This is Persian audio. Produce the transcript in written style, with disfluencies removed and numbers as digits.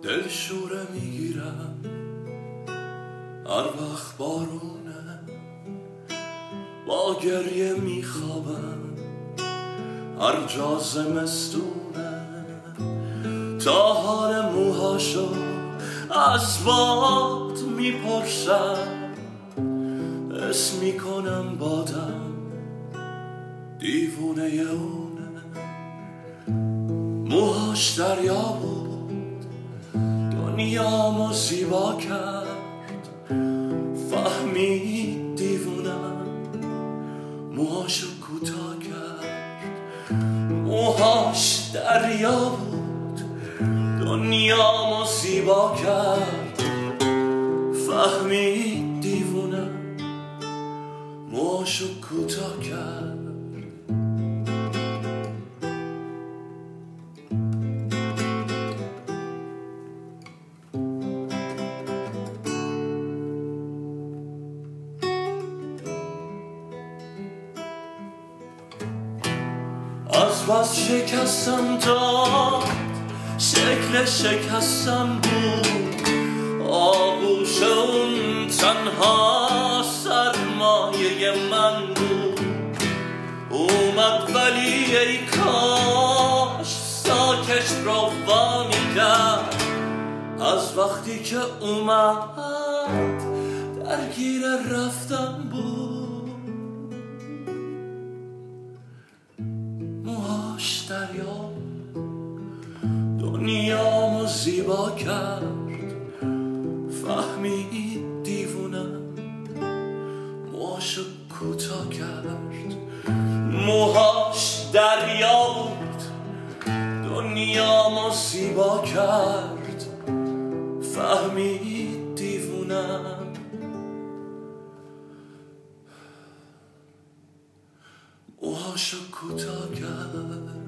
دلشوره میگیرم هر وقت بارونه، با گریه میخوابم هر جا زمستونه، تا حال موهاشو از باد میپرسم، اسم میکنم بادم دیوونه اونه. موهاش دریا بود دنیامو زیبا کرد، فهمید دیوونم موهاشو کوتاه کرد. موهاش دریا بود دنیامو زیبا کرد، فهمید دیوونم موهاشو کوتاه کرد. از بس شکستم داد شکل شکستم بود، آغوش اون تنها سرمایه من بود. اومد ولی ای کاش ساکش رو وامی کرد، از وقتی که اومد درگیر رفتن بود. موهاش دریا دنیامو زیبا کرد، فهمید دیوونم موهاشو کوتاه کرد. موهاش دریا بود دنیامو زیبا کرد، فهمید دیوونم موهاشو کوتاه کرد.